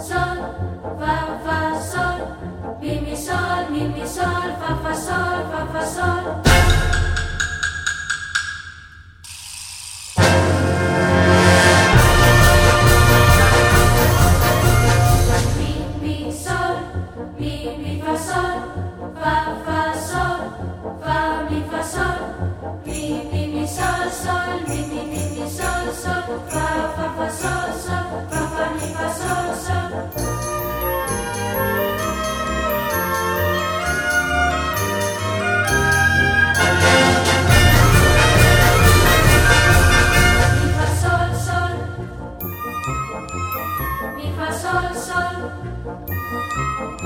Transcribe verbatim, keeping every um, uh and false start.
sol, fa, fa, sol, mi, mi, sol, mi, mi, sol, fa, fa, sol, fa, fa, sol. Mi, mi, sol, mi, mi, fa, sol, fa, fa, sol, fa, mi, fa, sol, mi, mi, mi, sol, sol, mi, mi, mi, mi, sol, sol, fa, fa, fa, sol, sol, fa, fa, mi, fa, sol, sol. Mi, fa, sol, sol, mi, fa, sol, sol.